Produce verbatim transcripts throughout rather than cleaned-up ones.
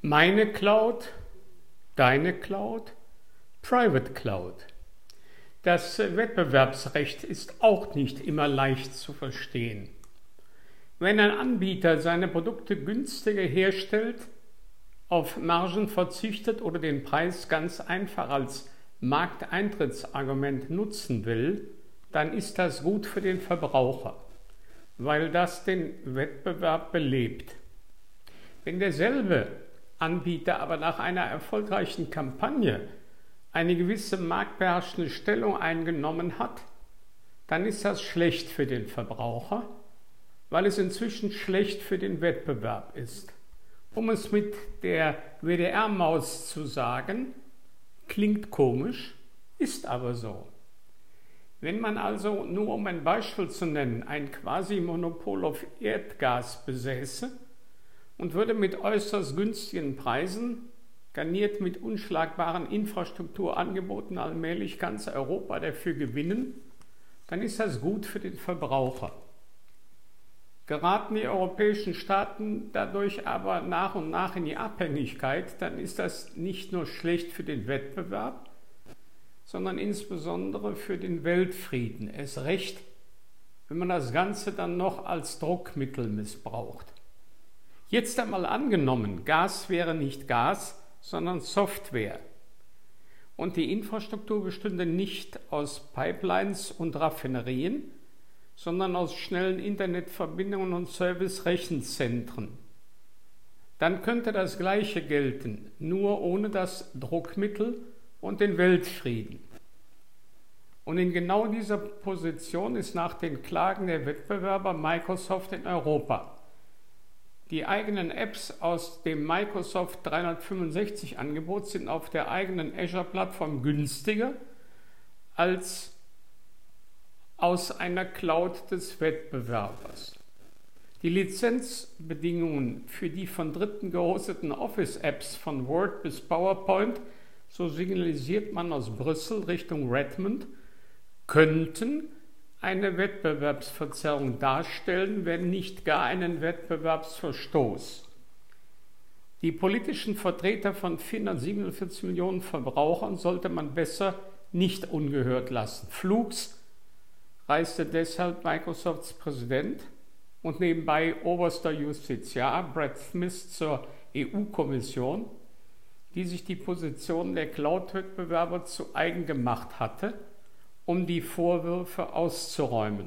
Meine Cloud, deine Cloud, Private Cloud. Das Wettbewerbsrecht ist auch nicht immer leicht zu verstehen. Wenn ein Anbieter seine Produkte günstiger herstellt, auf Margen verzichtet oder den Preis ganz einfach als Markteintrittsargument nutzen will, dann ist das gut für den Verbraucher, weil das den Wettbewerb belebt. Wenn derselbe Anbieter aber nach einer erfolgreichen Kampagne eine gewisse marktbeherrschende Stellung eingenommen hat, dann ist das schlecht für den Verbraucher, weil es inzwischen schlecht für den Wettbewerb ist. Um es mit der W D R-Maus zu sagen, klingt komisch, ist aber so. Wenn man also, nur um ein Beispiel zu nennen, ein Quasi-Monopol auf Erdgas besäße und würde mit äußerst günstigen Preisen, garniert mit unschlagbaren Infrastrukturangeboten, allmählich ganz Europa dafür gewinnen, dann ist das gut für den Verbraucher. Geraten die europäischen Staaten dadurch aber nach und nach in die Abhängigkeit, dann ist das nicht nur schlecht für den Wettbewerb, sondern insbesondere für den Weltfrieden. Erst recht, wenn man das Ganze dann noch als Druckmittel missbraucht. Jetzt einmal angenommen, Gas wäre nicht Gas, sondern Software. Und die Infrastruktur bestünde nicht aus Pipelines und Raffinerien, sondern aus schnellen Internetverbindungen und Service-Rechenzentren. Dann könnte das Gleiche gelten, nur ohne das Druckmittel und den Weltfrieden. Und in genau dieser Position ist nach den Klagen der Wettbewerber Microsoft in Europa. Die eigenen Apps aus dem Microsoft dreihundertfünfundsechzig-Angebot sind auf der eigenen Azure-Plattform günstiger als aus einer Cloud des Wettbewerbers. Die Lizenzbedingungen für die von Dritten gehosteten Office-Apps von Word bis PowerPoint, so signalisiert man aus Brüssel Richtung Redmond, könnten eine Wettbewerbsverzerrung darstellen, wenn nicht gar einen Wettbewerbsverstoß. Die politischen Vertreter von vierhundertsiebenundvierzig Millionen Verbrauchern sollte man besser nicht ungehört lassen. Flugs reiste deshalb Microsofts Präsident und nebenbei oberster Justiziar Brad Smith zur E U-Kommission, die sich die Position der Cloud-Wettbewerber zu eigen gemacht hatte, um die Vorwürfe auszuräumen.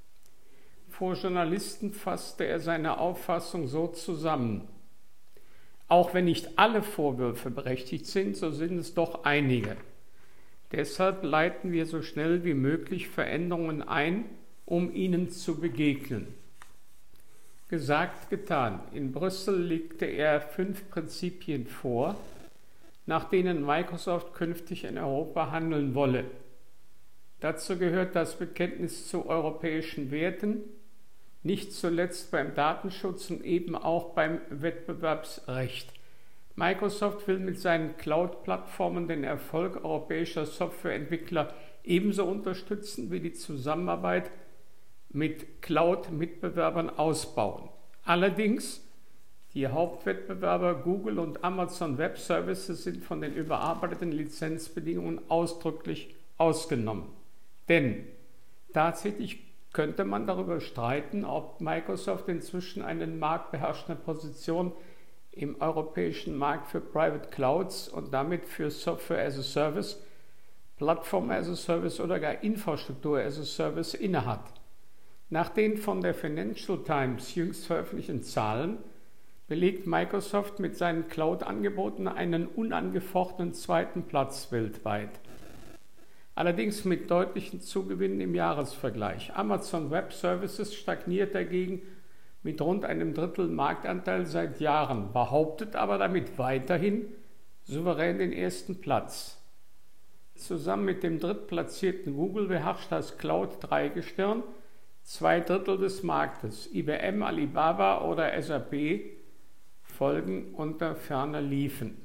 Vor Journalisten fasste er seine Auffassung so zusammen: Auch wenn nicht alle Vorwürfe berechtigt sind, so sind es doch einige. Deshalb leiten wir so schnell wie möglich Veränderungen ein, um ihnen zu begegnen. Gesagt, getan. In Brüssel legte er fünf Prinzipien vor, nach denen Microsoft künftig in Europa handeln wolle. Dazu gehört das Bekenntnis zu europäischen Werten, nicht zuletzt beim Datenschutz und eben auch beim Wettbewerbsrecht. Microsoft will mit seinen Cloud-Plattformen den Erfolg europäischer Softwareentwickler ebenso unterstützen wie die Zusammenarbeit mit Cloud-Mitbewerbern ausbauen. Allerdings, die Hauptwettbewerber Google und Amazon Web Services sind von den überarbeiteten Lizenzbedingungen ausdrücklich ausgenommen. Denn tatsächlich könnte man darüber streiten, ob Microsoft inzwischen eine marktbeherrschende Position im europäischen Markt für Private Clouds und damit für Software as a Service, Plattform as a Service oder gar Infrastruktur as a Service innehat. Nach den von der Financial Times jüngst veröffentlichten Zahlen belegt Microsoft mit seinen Cloud-Angeboten einen unangefochtenen zweiten Platz weltweit. Allerdings mit deutlichen Zugewinnen im Jahresvergleich. Amazon Web Services stagniert dagegen mit rund einem Drittel Marktanteil seit Jahren, behauptet aber damit weiterhin souverän den ersten Platz. Zusammen mit dem drittplatzierten Google beherrscht das Cloud-Dreigestirn zwei Drittel des Marktes. I B M, Alibaba oder S A P folgen unter ferner liefen.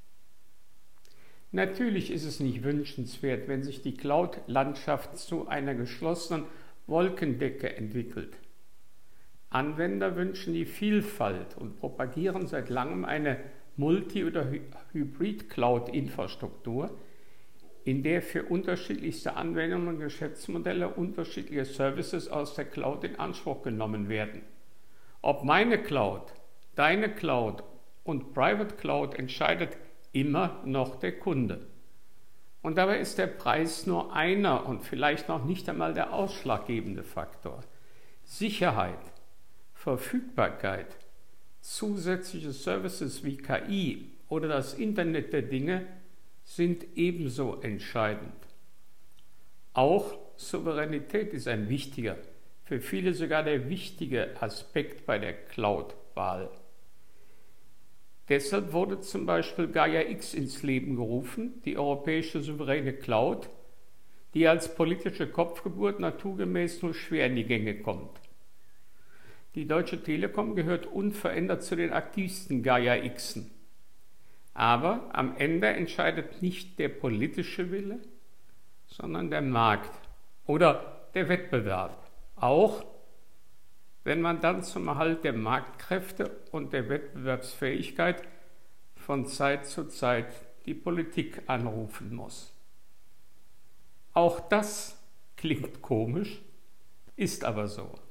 Natürlich ist es nicht wünschenswert, wenn sich die Cloud-Landschaft zu einer geschlossenen Wolkendecke entwickelt. Anwender wünschen die Vielfalt und propagieren seit langem eine Multi- oder Hybrid-Cloud-Infrastruktur, in der für unterschiedlichste Anwendungen und Geschäftsmodelle unterschiedliche Services aus der Cloud in Anspruch genommen werden. Ob meine Cloud, deine Cloud und Private Cloud entscheidet immer noch der Kunde. Und dabei ist der Preis nur einer und vielleicht noch nicht einmal der ausschlaggebende Faktor. Sicherheit, Verfügbarkeit, zusätzliche Services wie K I oder das Internet der Dinge sind ebenso entscheidend. Auch Souveränität ist ein wichtiger, für viele sogar der wichtige Aspekt bei der Cloud-Wahl. Deshalb wurde zum Beispiel Gaia X ins Leben gerufen, die europäische souveräne Cloud, die als politische Kopfgeburt naturgemäß nur schwer in die Gänge kommt. Die Deutsche Telekom gehört unverändert zu den aktivsten Gaia Xen. Aber am Ende entscheidet nicht der politische Wille, sondern der Markt oder der Wettbewerb. Auch wenn man dann zum Erhalt der Marktkräfte und der Wettbewerbsfähigkeit von Zeit zu Zeit die Politik anrufen muss. Auch das klingt komisch, ist aber so.